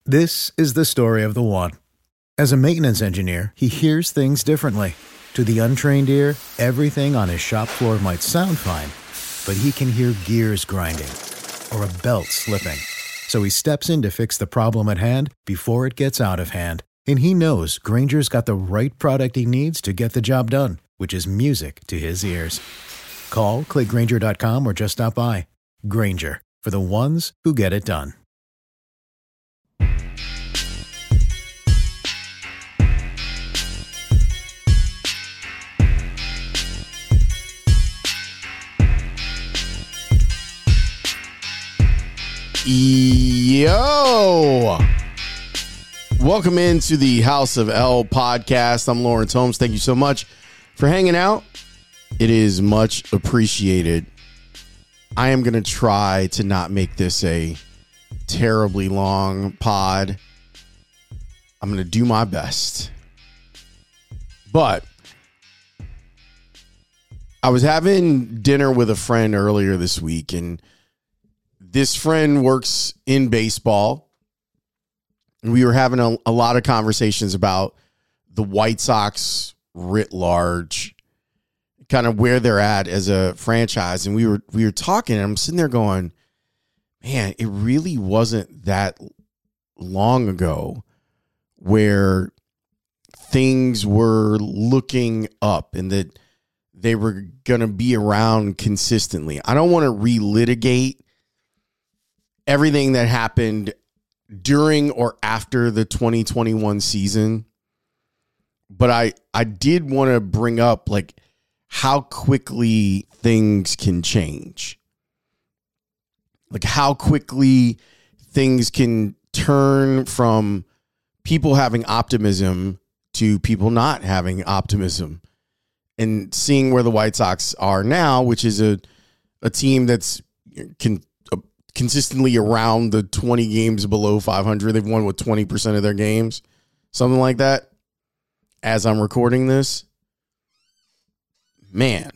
This is the story of the one. As a maintenance engineer, he hears things differently. To the untrained ear, everything on his shop floor might sound fine, but he can hear gears grinding or a belt slipping. So he steps in to fix the problem at hand before it gets out of hand. And he knows Grainger's got the right product he needs to get the job done, which is music to his ears. Call, click Grainger.com, or just stop by. Grainger, for the ones who get it done. Yo! Welcome into the House of L podcast. I'm Lawrence Holmes. Thank you so much for hanging out. It is much appreciated. I am going to try to not make this a terribly long pod. I'm going to do my best. But I was having dinner with a friend earlier this week, and this friend works in baseball. We were having a lot of conversations about the White Sox writ large, kind of where they're at as a franchise. And we were talking, and I'm sitting there going, man, it really wasn't that long ago where things were looking up and that they were going to be around consistently. I don't want to relitigate everything that happened during or after the 2021 season. But I did want to bring up like how quickly things can change. Like how quickly things can turn from people having optimism to people not having optimism. And seeing where the White Sox are now, which is a team that's consistently around the 20 games below 500. They've won with 20% of their games, something like that. As I'm recording this, man,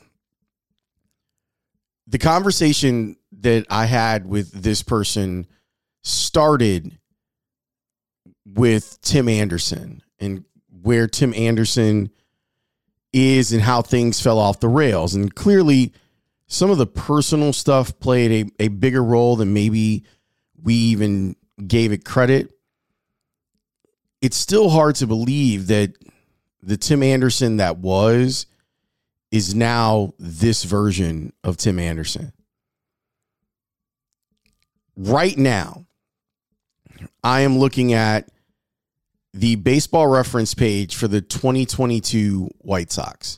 the conversation that I had with this person started with Tim Anderson and where Tim Anderson is and how things fell off the rails. And clearly, some of the personal stuff played a bigger role than maybe we even gave it credit. It's still hard to believe that the Tim Anderson that was is now this version of Tim Anderson. Right now, I am looking at the Baseball Reference page for the 2022 White Sox.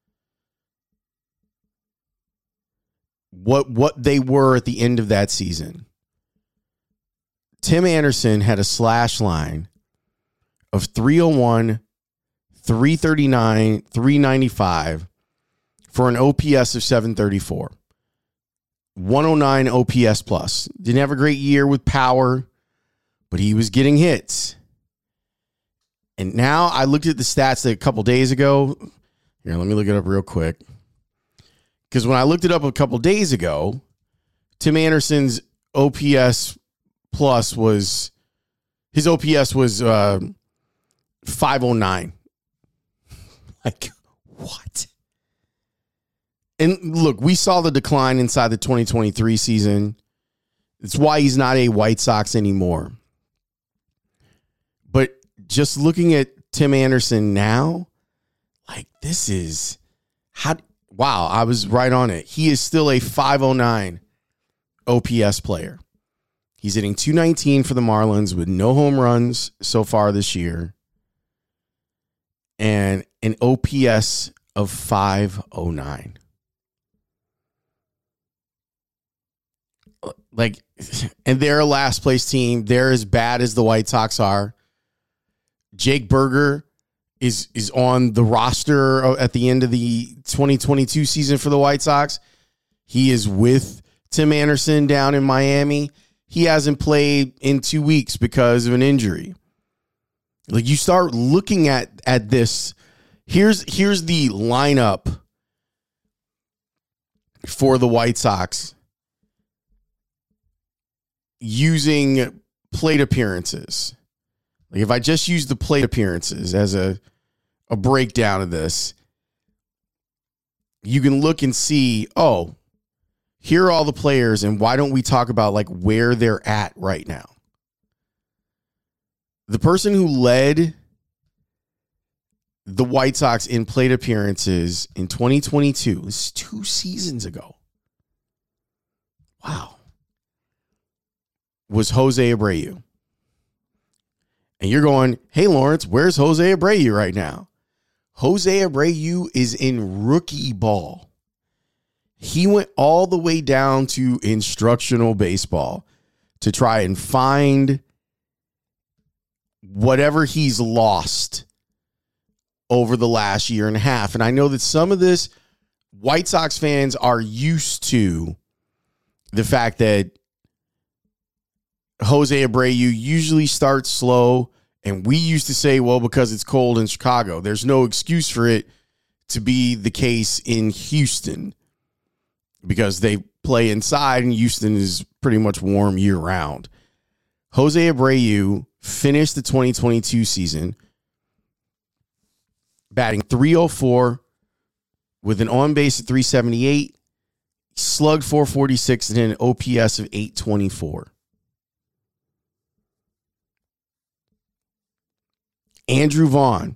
What they were at the end of that season. Tim Anderson had a slash line of 301, 339, 395 for an OPS of 734. 109 OPS plus. Didn't have a great year with power, but he was getting hits. And now I looked at the stats a couple days ago. Here, let me look it up real quick. Because when I looked it up a couple days ago, Tim Anderson's OPS plus was, his OPS was 509. Like, what? And look, we saw the decline inside the 2023 season. It's why he's not a White Sox anymore. But just looking at Tim Anderson now, like, this is how. Wow, I was right on it. He is still a 509 OPS player. He's hitting 219 for the Marlins with no home runs so far this year. And an OPS of 509. Like, and they're a last place team. They're as bad as the White Sox are. Jake Burger is on the roster at the end of the 2022 season for the White Sox. He is with Tim Anderson down in Miami. He hasn't played in 2 weeks because of an injury. Like, you start looking at this. Here's the lineup for the White Sox using plate appearances. Like if I just use the plate appearances as a breakdown of this, you can look and see, oh, here are all the players, and why don't we talk about like where they're at right now? The person who led the White Sox in plate appearances in 2022, this is 2 seasons ago. Wow. Was Jose Abreu. And you're going, hey, Lawrence, where's Jose Abreu right now? Jose Abreu is in rookie ball. He went all the way down to instructional baseball to try and find whatever he's lost over the last year and a half. And I know that some of this White Sox fans are used to the fact that Jose Abreu usually starts slow, and we used to say, well, because it's cold in Chicago. There's no excuse for it to be the case in Houston because they play inside, and Houston is pretty much warm year-round. Jose Abreu finished the 2022 season batting .304 with an on-base at .378, slugged .446, and an OPS of .824. Andrew Vaughn,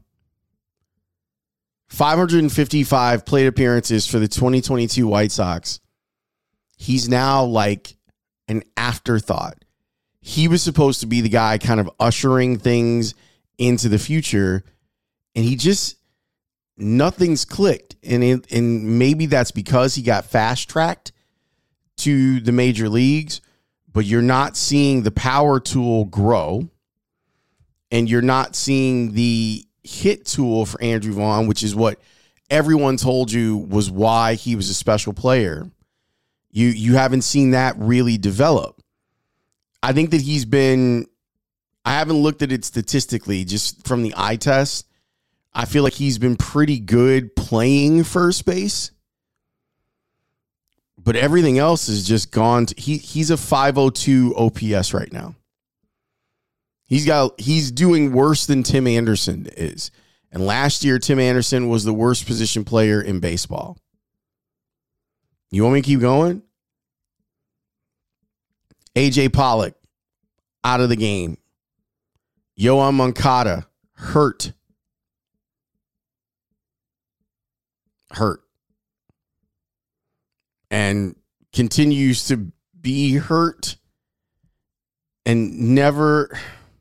555 plate appearances for the 2022 White Sox. He's now like an afterthought. He was supposed to be the guy kind of ushering things into the future, and he just, nothing's clicked. And maybe that's because he got fast-tracked to the major leagues, but you're not seeing the power tool grow. And you're not seeing the hit tool for Andrew Vaughn, which is what everyone told you was why he was a special player. You haven't seen that really develop. I think that he's been, I haven't looked at it statistically, just from the eye test. I feel like he's been pretty good playing first base. But everything else is just gone. He's a 502 OPS right now. He's doing worse than Tim Anderson is. And last year, Tim Anderson was the worst position player in baseball. You want me to keep going? AJ Pollock, out of the game. Yoan Moncada, hurt. And continues to be hurt and never...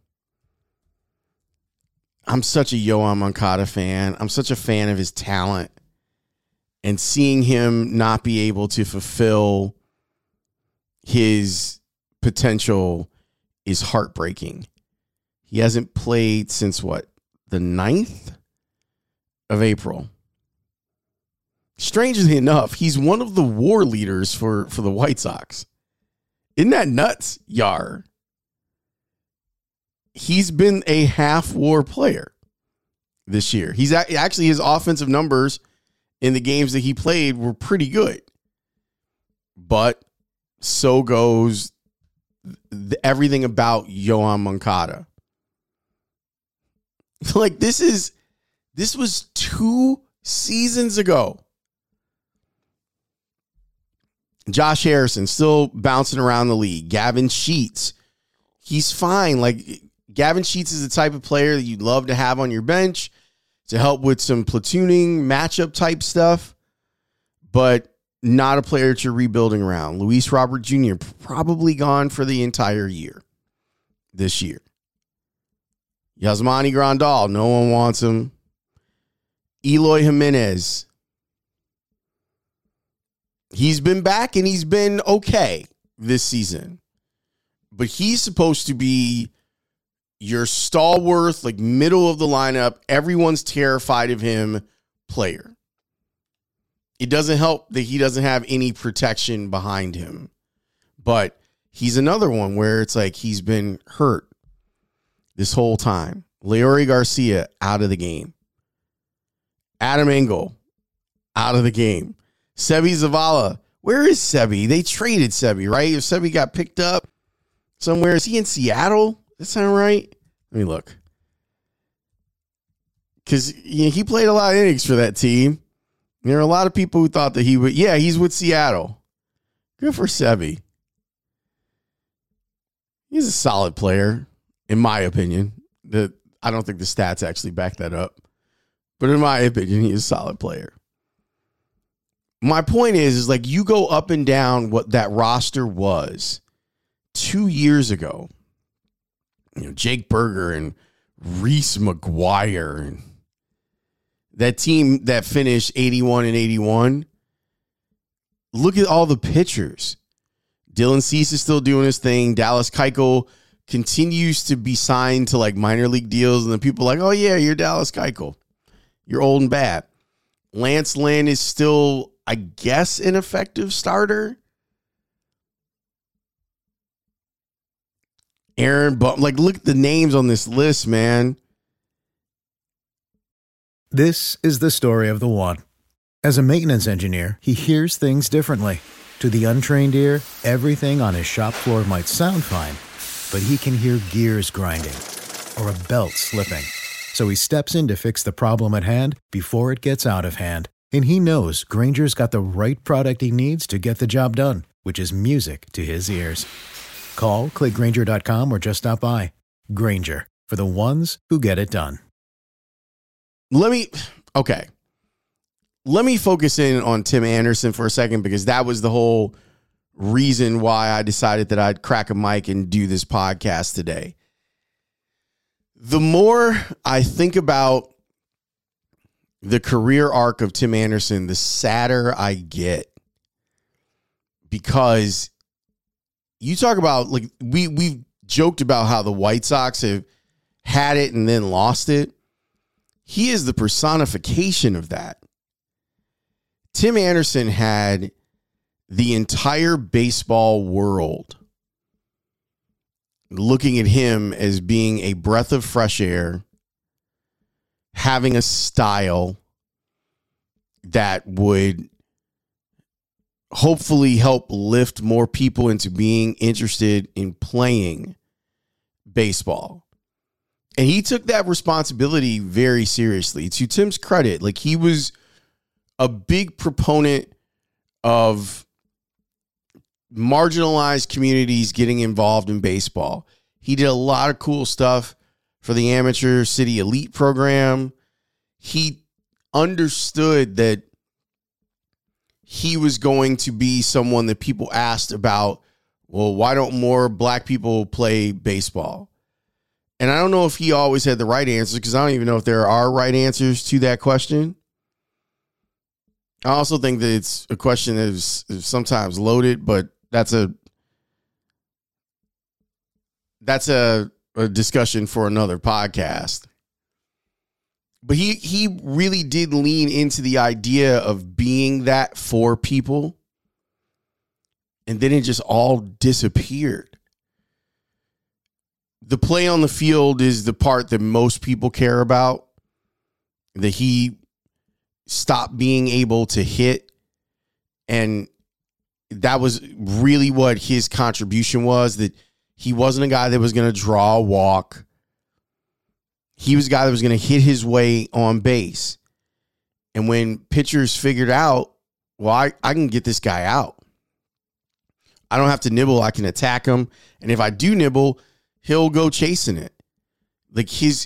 I'm such a Yoan Moncada fan. I'm such a fan of his talent. And seeing him not be able to fulfill his potential is heartbreaking. He hasn't played since what? The 9th of April. Strangely enough, he's one of the WAR leaders for the White Sox. Isn't that nuts, Yar? He's been a half WAR player this year. He's actually, his offensive numbers in the games that he played were pretty good. But so goes everything about Yoan Moncada. Like this was 2 seasons ago. Josh Harrison still bouncing around the league. Gavin Sheets, he's fine. Like Gavin Sheets is the type of player that you'd love to have on your bench to help with some platooning, matchup type stuff, but not a player that you're rebuilding around. Luis Robert Jr. probably gone for the entire year this year. Yasmani Grandal, no one wants him. Eloy Jimenez, he's been back and he's been okay this season, but he's supposed to be your stalwart, like middle of the lineup, everyone's terrified of him player. It doesn't help that he doesn't have any protection behind him, but he's another one where it's like he's been hurt this whole time. Leori Garcia out of the game. Adam Engel out of the game. Sebi Zavala. Where is Sebi? They traded Sebi, right? If Sebi got picked up somewhere, is he in Seattle? That sound right? Let me look. because he played a lot of innings for that team. There are a lot of people who thought that he would. Yeah, he's with Seattle. Good for Sevy. He's a solid player, in my opinion. I don't think the stats actually back that up. But in my opinion, he's a solid player. My point is like you go up and down what that roster was 2 years ago. Jake Berger and Reese McGuire and that team that finished 81-81. Look at all the pitchers. Dylan Cease is still doing his thing. Dallas Keuchel continues to be signed to like minor league deals. And then people are like, oh yeah, you're Dallas Keuchel. You're old and bad. Lance Lynn is still, I guess, an effective starter. Aaron, but like, look at the names on this list, man. This is the story of the one. As a maintenance engineer, he hears things differently. To the untrained ear, everything on his shop floor might sound fine, but he can hear gears grinding or a belt slipping. So he steps in to fix the problem at hand before it gets out of hand. And he knows Grainger's got the right product he needs to get the job done, which is music to his ears. Call, click Grainger.com, or just stop by. Grainger, for the ones who get it done. Let me focus in on Tim Anderson for a second, because that was the whole reason why I decided that I'd crack a mic and do this podcast today. The more I think about the career arc of Tim Anderson, the sadder I get, because you talk about, like, we've joked about how the White Sox have had it and then lost it. He is the personification of that. Tim Anderson had the entire baseball world looking at him as being a breath of fresh air, having a style that would hopefully help lift more people into being interested in playing baseball. And he took that responsibility very seriously. To Tim's credit, like, he was a big proponent of marginalized communities getting involved in baseball. He did a lot of cool stuff for the Amateur City Elite program. He understood that he was going to be someone that people asked about, well, why don't more black people play baseball? And I don't know if he always had the right answers, because I don't even know if there are right answers to that question. I also think that it's a question that is sometimes loaded, but that's a discussion for another podcast. But he really did lean into the idea of being that for people. And then it just all disappeared. The play on the field is the part that most people care about. That he stopped being able to hit. And that was really what his contribution was. That he wasn't a guy that was going to draw a walk. He was a guy that was going to hit his way on base. And when pitchers figured out, well, I can get this guy out. I don't have to nibble. I can attack him. And if I do nibble, he'll go chasing it. Like,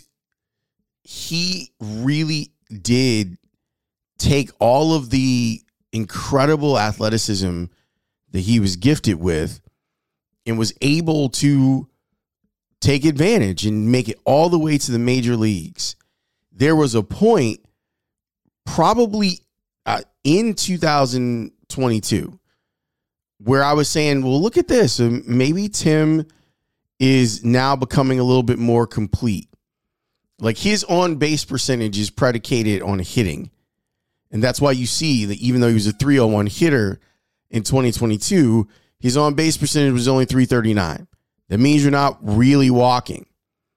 he really did take all of the incredible athleticism that he was gifted with and was able to take advantage and make it all the way to the major leagues. There was a point probably in 2022 where I was saying, well, look at this. Maybe Tim is now becoming a little bit more complete. Like, his on-base percentage is predicated on hitting. And that's why you see that even though he was a 301 hitter in 2022, his on-base percentage was only 339. That means you're not really walking.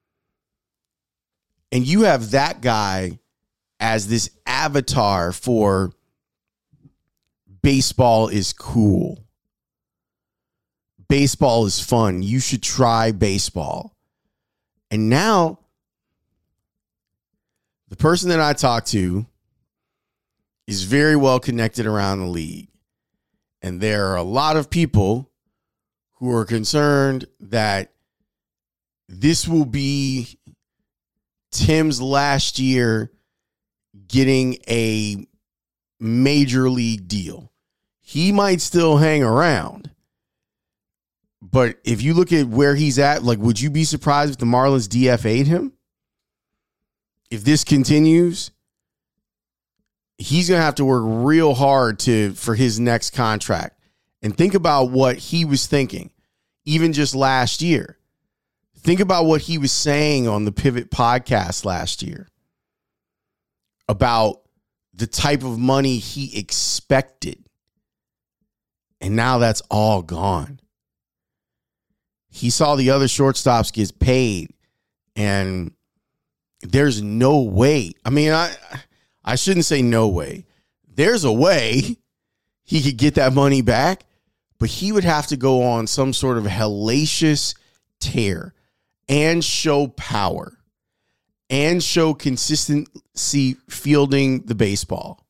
And you have that guy as this avatar for baseball is cool. Baseball is fun. You should try baseball. And now The person that I talked to is very well connected around the league. And there are a lot of people who are concerned that this will be Tim's last year getting a major league deal. He might still hang around. But if you look at where he's at, like, would you be surprised if the Marlins DFA'd him? If this continues, he's going to have to work real hard for his next contract. And think about what he was thinking, even just last year. Think about what he was saying on the Pivot podcast last year about the type of money he expected. And now that's all gone. He saw the other shortstops get paid, and there's no way. I mean, I shouldn't say no way. There's a way he could get that money back, but he would have to go on some sort of hellacious tear and show power and show consistency fielding the baseball.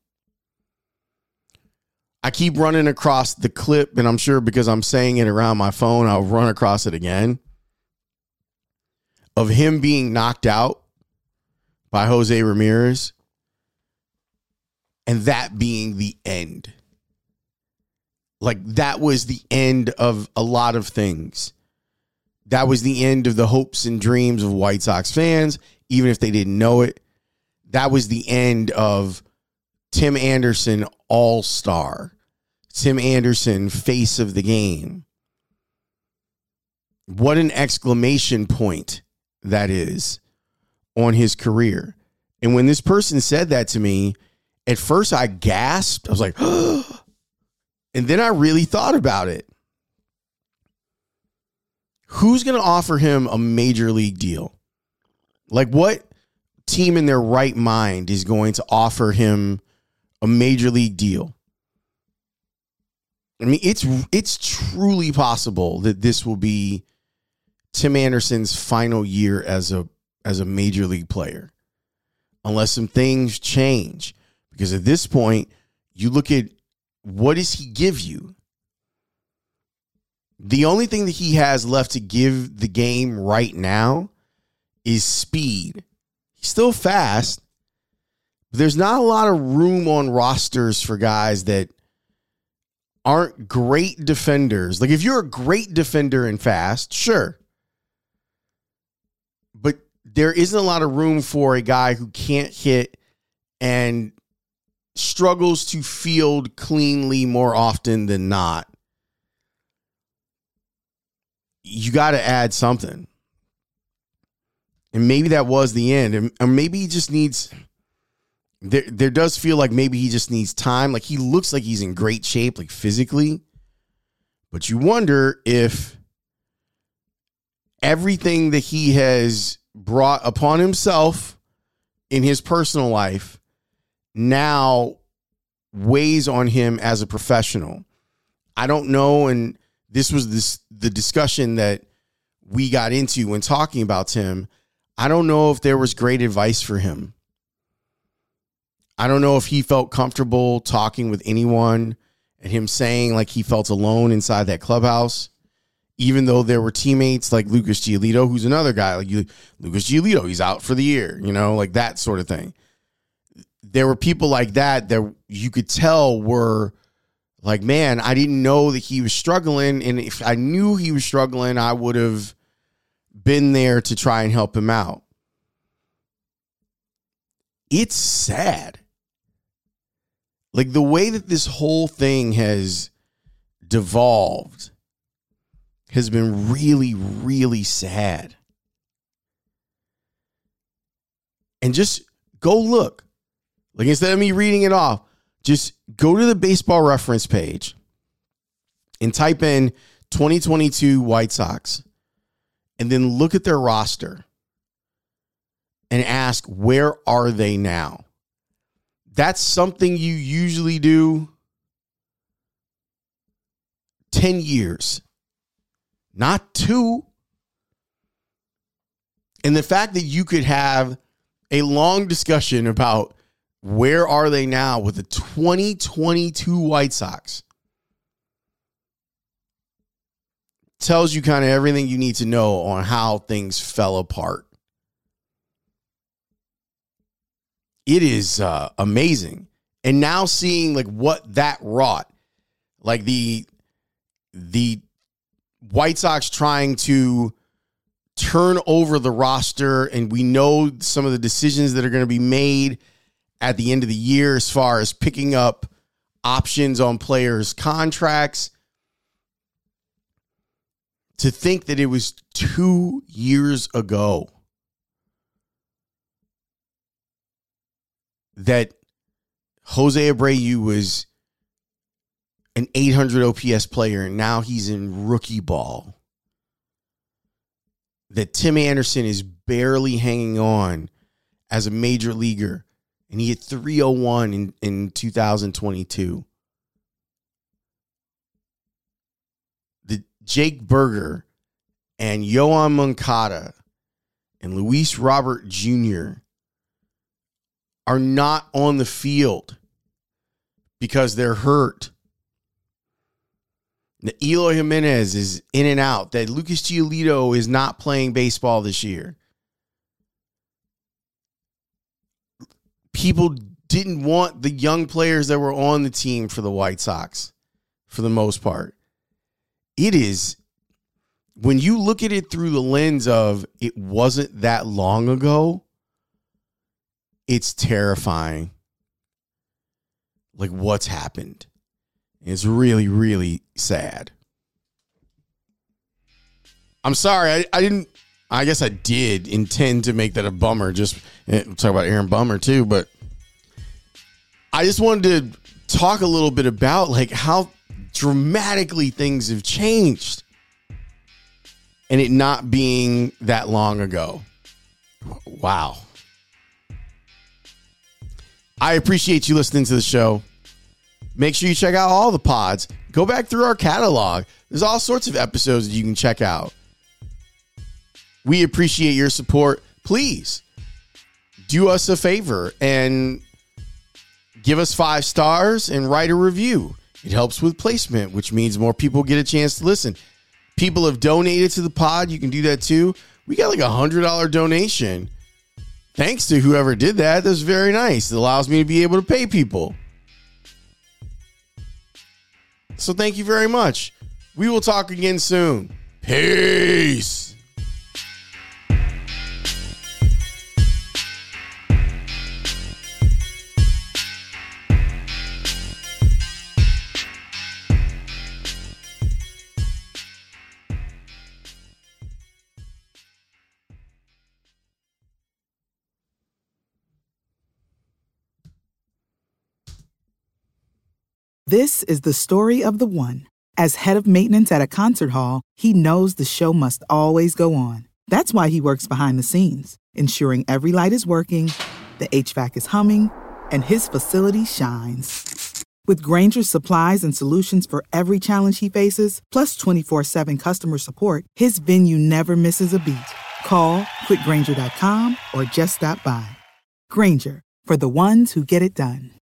I keep running across the clip, and I'm sure because I'm saying it around my phone, I'll run across it again, of him being knocked out by Jose Ramirez, and that being the end. Like, that was the end of a lot of things. That was the end of the hopes and dreams of White Sox fans, even if they didn't know it. That was the end of Tim Anderson, all-star. Tim Anderson, face of the game. What an exclamation point that is on his career. And when this person said that to me, at first I gasped. I was like, oh. And then I really thought about it. Who's going to offer him a major league deal? Like, what team in their right mind is going to offer him a major league deal? I mean, it's truly possible that this will be Tim Anderson's final year as a major league player, unless some things change. Because at this point, you look at what does he give you? The only thing that he has left to give the game right now is speed. He's still fast, but there's not a lot of room on rosters for guys that aren't great defenders. Like, if you're a great defender and fast, sure. But there isn't a lot of room for a guy who can't hit and struggles to field cleanly more often than not. You got to add something. And maybe that was the end. Or maybe he just needs... There does feel like maybe he just needs time. Like, he looks like he's in great shape, like physically. But you wonder if everything that he has brought upon himself in his personal life now weighs on him as a professional. I don't know, and this was the discussion that we got into when talking about Tim. I don't know if there was great advice for him. I don't know if he felt comfortable talking with anyone and him saying like he felt alone inside that clubhouse, even though there were teammates like Lucas Giolito, who's another guy like Lucas Giolito. He's out for the year, like that sort of thing. There were people like that you could tell were like, man, I didn't know that he was struggling. And if I knew he was struggling, I would have been there to try and help him out. It's sad. Like, the way that this whole thing has devolved has been really, really sad. And just go look. Like, instead of me reading it off, just go to the Baseball Reference page and type in 2022 White Sox and then look at their roster and ask, where are they now? That's something you usually do 10 years, not 2. And the fact that you could have a long discussion about where are they now with the 2022 White Sox. Tells you kind of everything you need to know on how things fell apart. It is amazing. And now seeing like what that wrought, like the White Sox trying to turn over the roster, and we know some of the decisions that are going to be made at the end of the year as far as picking up options on players' contracts. To think that it was 2 years ago that Jose Abreu was an 800 OPS player, and now he's in rookie ball. That Tim Anderson is barely hanging on as a major leaguer, and he hit 301 in 2022. The Jake Burger and Yoan Moncada and Luis Robert Jr. are not on the field because they're hurt. That Eloy Jimenez is in and out. That Lucas Giolito is not playing baseball this year. People didn't want the young players that were on the team for the White Sox, for the most part. It is, when you look at it through the lens of it wasn't that long ago, it's terrifying. Like what's happened. It's really, really sad. I'm sorry. I guess I did intend to make that a bummer. Just talk about Aaron Bummer too, but I just wanted to talk a little bit about like how dramatically things have changed and it not being that long ago. Wow. I appreciate you listening to the show. Make sure you check out all the pods. Go back through our catalog. There's all sorts of episodes that you can check out. We appreciate your support. Please do us a favor and give us 5 stars and write a review. It helps with placement, which means more people get a chance to listen. People have donated to the pod. You can do that too. We got like $100 donation. Thanks to whoever did that. That's very nice. It allows me to be able to pay people. So thank you very much. We will talk again soon. Peace. This is the story of the one. As head of maintenance at a concert hall, he knows the show must always go on. That's why he works behind the scenes, ensuring every light is working, the HVAC is humming, and his facility shines. With Grainger's supplies and solutions for every challenge he faces, plus 24/7 customer support, his venue never misses a beat. Call quickgrainger.com or just stop by. Grainger, for the ones who get it done.